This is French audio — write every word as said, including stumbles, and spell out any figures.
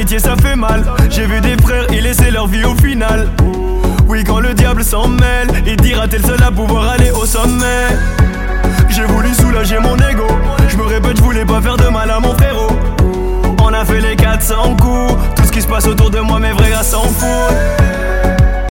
l'amitié ça fait mal. J'ai vu des frères y laisser leur vie au final. Oui, quand le diable s'en mêle, il dira t'es le seul à pouvoir aller au sommet. J'ai voulu soulager mon ego. Je me répète, je voulais pas faire de mal à mon frérot. On a fait les quatre cents coups. Tout ce qui se passe autour de moi, mes vrais gars s'en foutent.